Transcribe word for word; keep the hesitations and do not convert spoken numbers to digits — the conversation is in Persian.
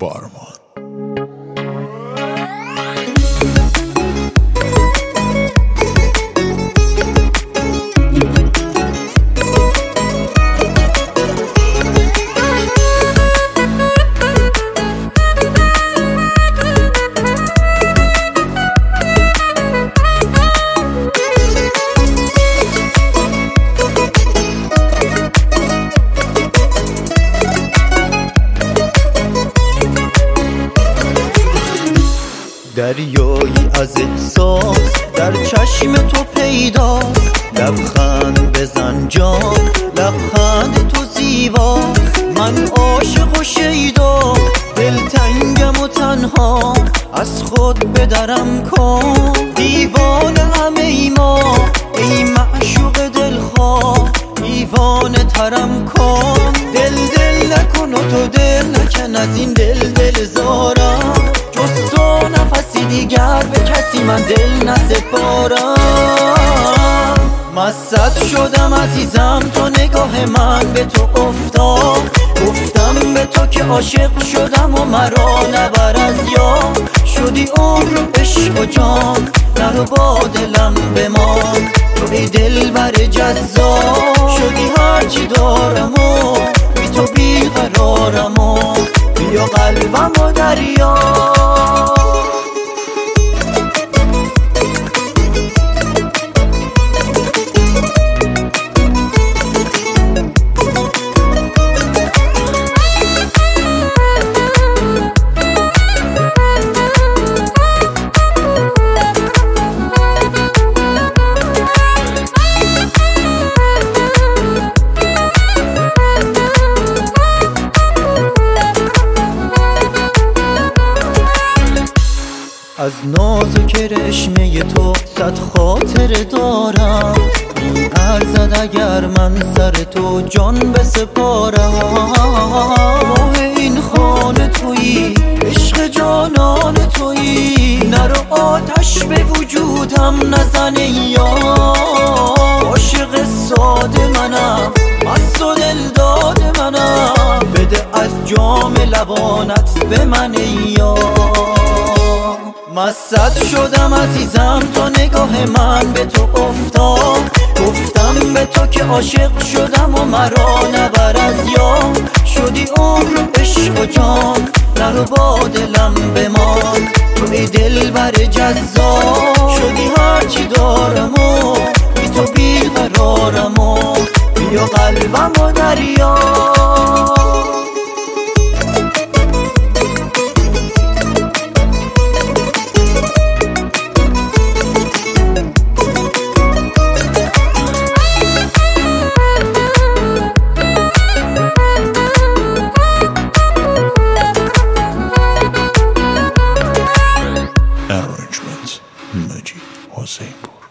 بارمان. دریایی از احساس در چشم تو پیداست، لبخند بزن جان، لبخند تو زیبا. من عاشق و شیدا، دلتنگم و تنها، از خود بدرم کن. دیوانه‌ام ای ما، ای معشوق دلخواه، دیوانه ترم کن. دل دل نکن و تو دل نکن از این دل دل زارم، جز تو نفسی دیگر به کسی من دل نسپارم. مست شدم عزیزم تا نگاه من به تو افتاد، گفتم به تو که عاشق شدم و مرا نبر از یاد. شدی عمر و عشق و جان، نرو با دلم بمان. تو ای دلبر جذاب، شدی هرچی دارم و بی تو بیقرارم و بیا قلبم و دریا. از نازک رشمه تو صد خاطره دارم، بی ارزد اگر من سر تو جان بسپارم. ماه این خانه تویی، عشق جانان تویی، نرو آتش به وجودم نزن یار. عاشق ساده منم، مست و دلداد منم، بده از جام لبانت به من یار. مست شدم عزیزم تا نگاه من به تو افتاد، گفتم به تو که عاشق شدم و مرا نبر از یاد. شدی عمر و عشق و جان، نرو با دلم بمان. تو ای دلبر جذاب، شدی هرچی دارم و بی تو بیقرارم و بیا قلبم و دریا. Arrangement Majid Hossein.